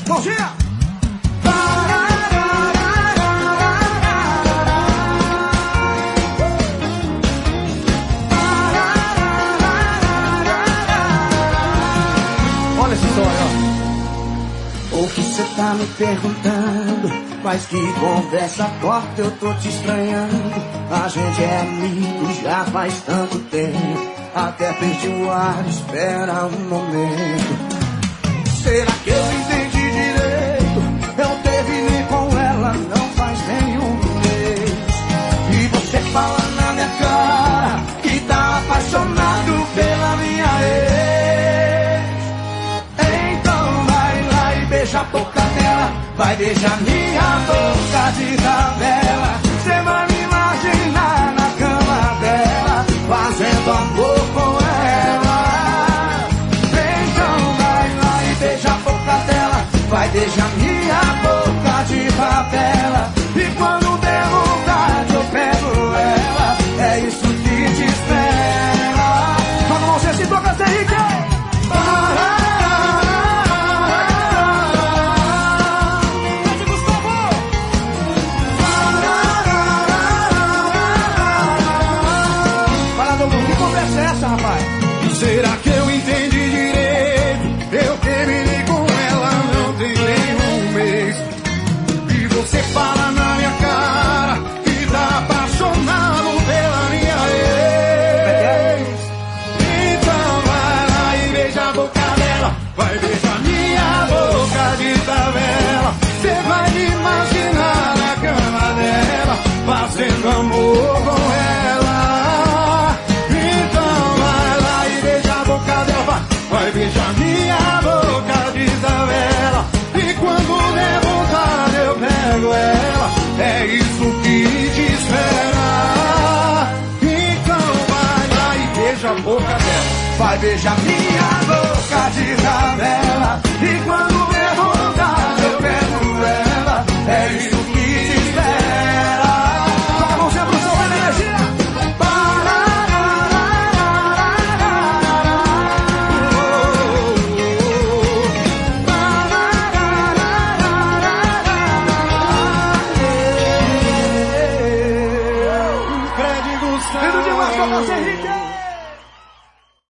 Mãozinha! Olha essa história, ó. O que cê tá me perguntando? Mas que conversa torta, eu tô te estranhando. A gente é amigo já faz tanto tempo. Até perdi o ar, espera um momento. Será que eu entendi direito? Eu terminei com ela não faz nem um mês. E você fala na minha cara que tá apaixonado pela minha ex. Então vai lá e beija a boca dela. Vai beijar minha boca de tabela. Cê vai me imaginar na cama dela, fazendo amor com ela. Então vai lá e beija a boca dela. Vai beijar minha boca de tabela. E quando der vontade eu pego ela. É isso que te espera. Quando você se toca, você ri. Será que eu entendi direito? Eu terminei com ela não tem nem um mês. E você fala na minha cara que tá apaixonado pela minha ex. Então vai lá e beija a boca dela. Vai beijar minha boca de tabela. Você vai me imaginar na cama dela, fazendo amor com ela. Vai beijar minha boca de tabela. E quando der vontade eu pego ela. É isso que te espera. Então vai lá e beija a boca dela. Vai beijar minha boca de tabela. E quando der vontade eu pego ela. É isso